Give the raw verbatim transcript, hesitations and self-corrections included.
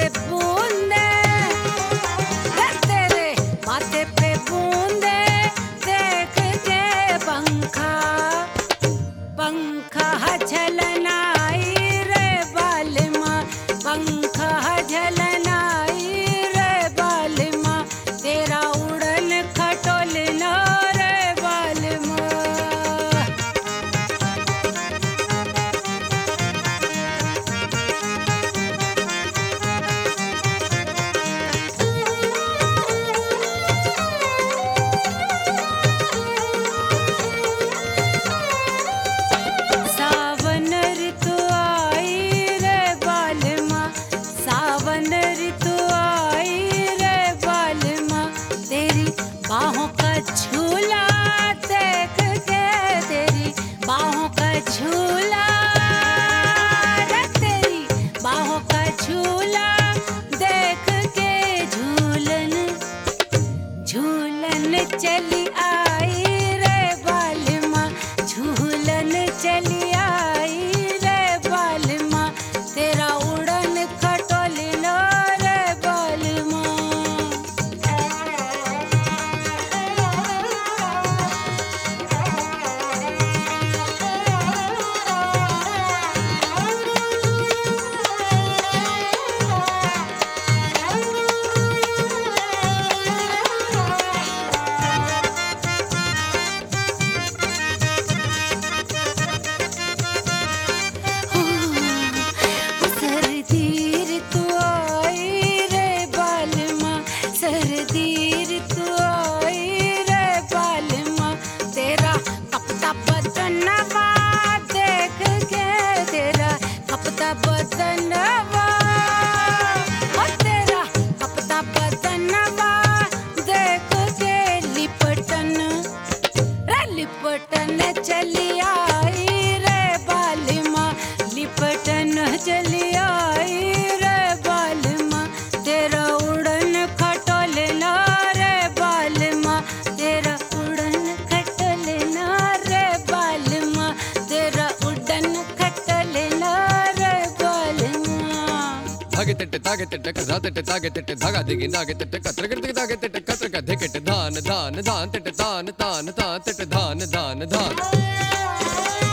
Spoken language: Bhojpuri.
पे बूंदे, तेरे माथे पे बूंदे देख के पंखा पंखा झलनाई रे बालमा, पंखा झलनाई रे बालमा, तेरा उड़न खटोलना रे बालमा। सावन ऋतु आई रे बालमा, सावन ऋतु आई रे बालमा, तेरी बाहों का झूला देख के, तेरी बाहों का झूला रे, तेरी बाहों का झूला देख के झूलन झूलन चली आई रे बालमा, झूलन चली आई रे बालमा, तेरा उड़न खटोलना रे बालमा। सर्दी ऋतु आई रे बालमा, सर्दी ऋतु आई रे बालमा, तेरा कपता बदनवा देख के, तेरा कपता बदनवा, ओ तेरा कपता बदनवा देख के लिपटन रे लिपटन चली आई रे बालमा, लिपटन चली आई रे बालमा, तेरा उड़न खटोलना रे बालमा, तेरा उड़न खटोलना रे बालमा, तेरा उड़न खटोलना रे बालमा। धागे तिट्टे धागे तिट्टे कधा तिट्टे धागे तिट्टे धागा दिगी धागे तिट्टे कत्र गिरते धागे तिट्टे कत्र कधे किट्टे धान धान धान तिट्टे धान धान धान तिट्टे धान धान धान।